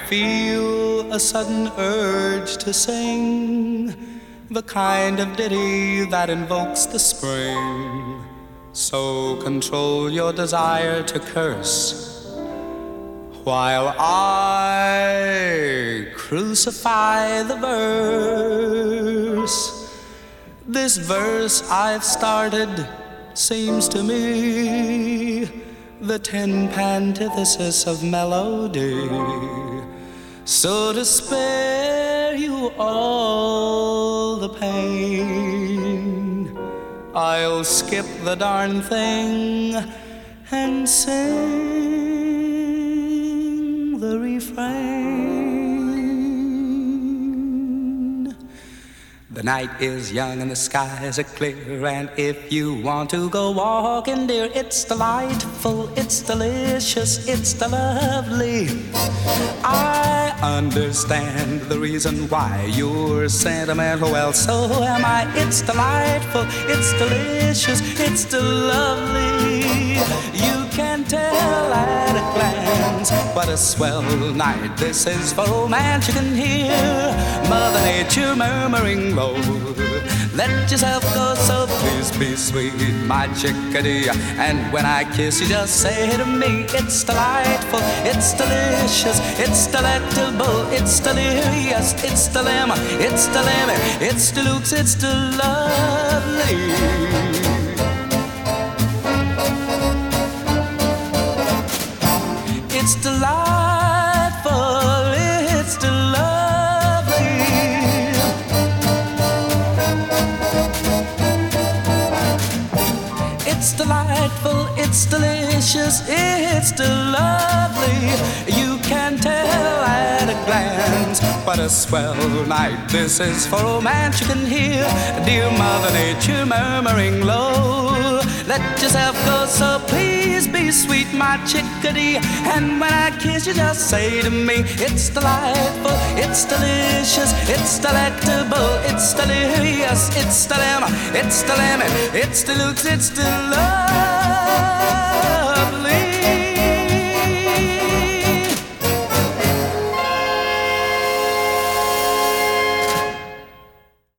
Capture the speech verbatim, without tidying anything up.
feel a sudden urge to sing the kind of ditty that invokes the spring. So control your desire to curse while I crucify the verse. This verse I've started seems to me the tenth antithesis of melody. So to spare you all the pain, I'll skip the darn thing and sing the refrain. The night is young and the skies are clear, and if you want to go walking, dear, it's delightful, it's delicious, it's the lovely. I understand the reason why you're sentimental, well, so am I. It's delightful, it's delicious, it's the lovely. You can tell at a glance what a swell night this is for romance. You can hear Mother Nature murmuring low. Let yourself go, so please be sweet, my chickadee. And when I kiss you, just say to me, it's delightful, it's delicious, it's delectable, it's delirious, it's the lemon, it's the lemon, it's deluxe, it's the lovely. It's delightful, it's the lovely. It's delightful, it's delicious, it's the lovely. You can tell at a glance what a swell night this is for romance. You can hear dear Mother Nature murmuring low. Let yourself go, so please be sweet, my chickadee. And when I kiss you, just say to me, it's delightful, it's delicious, it's delectable, it's delirious, it's the lemon, it's the lemon, it's deluxe, it's the love.